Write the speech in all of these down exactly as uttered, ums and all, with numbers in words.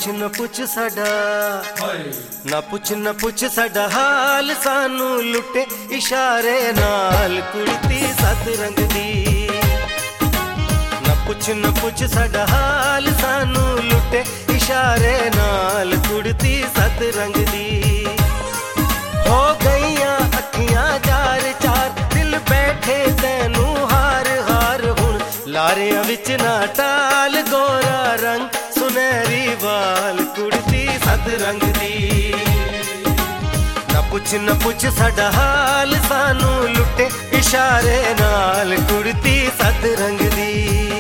पुछ न पुछ साडा ना पुछ न पुछ साडा हाल सानू लुटे इशारे नाल कुड़ती सत रंग दी। ना पुछ न पुछ साडा हाल सानू लुटे इशारे नाल कुड़ती सत रंग दी। हो गईयां अखियां चार चार दिल बैठे तैनू हार हार हुण लारियां विच ना टाल गोरा रंग सुनहरी बाल कुड़ती सत रंग दी। ना पुछ न पुछ साडा हाल सानू लुटे इशारे नाल कुड़ती सत रंग दी।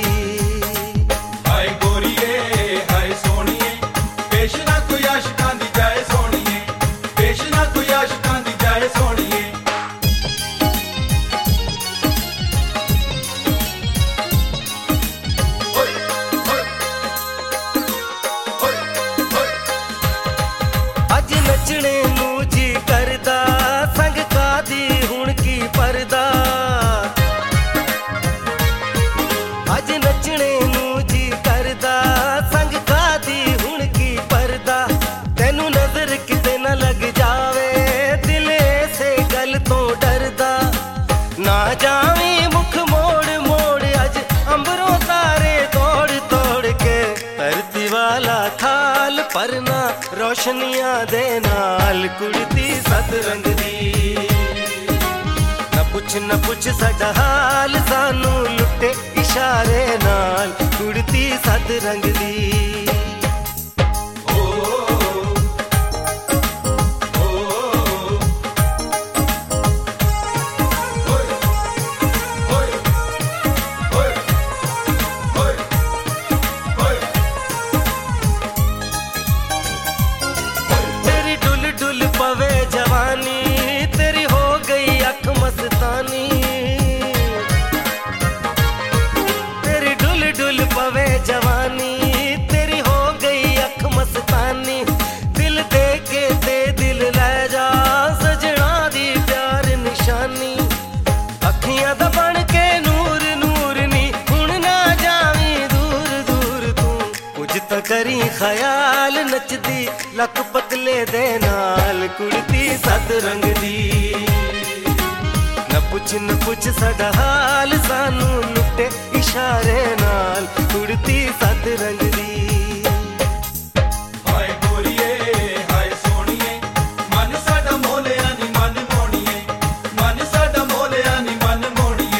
हाय गोरीए हाय सोनिए पेश ना कोई आशिकां दी जाए सोनिए, पेश ना कोई आशिकां दी जाए सोनिए। नचने नू जी करदा संग कादी हुण की परदा। अज नचने नू जी करदा संग कादी हुण की परदा। तेनू नजर किते न लग जावे दिल ऐसे गल तो डरदा। ना जावी मुख मोड़ मोड़ अज अंबरों तारे तोड़ तोड़ के धरती वाला थाल परना रोशनियां दे नाल कुड़ती सत रंग दी। ना पुछ न पुछ साडा हाल सानू लुटे इशारे नाल कुड़ती सत रंग दी। पवे जवानी तेरी हो गई अख मस्तानी। तेरी डुल डुल पवे जवानी तेरी हो गई अख मस्तानी। दिल दे के ते दिल लै जा सजना दी प्यार निशानी। अखियां दा बन के नूर नूर नी हुण ना जावी दूर दूर तू कुछ तो करी ख्याल नचदी लक पतले दे नाल कुड़ती सत रंग दी। न पुछ न पुछ साडा हाल सानू लुटे इशारे नाल कुड़ती सत रंग दी। हाय गोरीए हाय सोनिए मन साडा मोलिया नी मन मोणिए, मन साडा मोलिया नी मन मोणिए।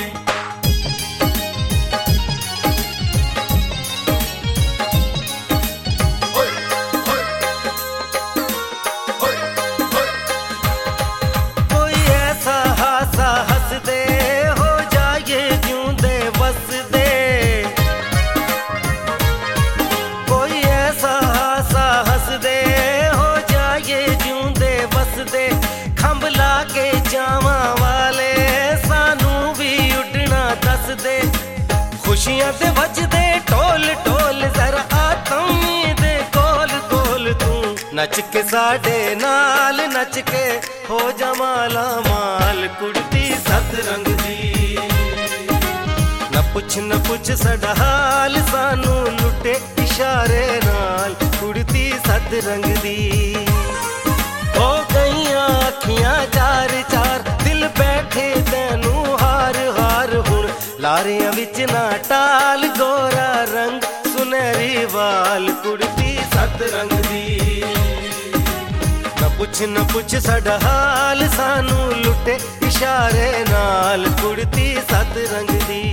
खुशियां दे वजदे टोल टोल जरा आतमी दे कोल कोल तू नच के साडे नाल नच के हो जमाला माल कुड़ती सत रंग दी। न पुछ न पुछ साडा हाल सानू लुटे इशारे नाल कुड़ती सत रंग दी। हो गईयां अखियां चार चार दिल बैठे तैनू हार हार हुण लारियां विच ना टाल गोरा रंग सुनहरी बाल कुड़ती सत रंग दी। न पुछ न पुछ साडा हाल सानू लुटे इशारे नाल कुड़ती सत रंग दी।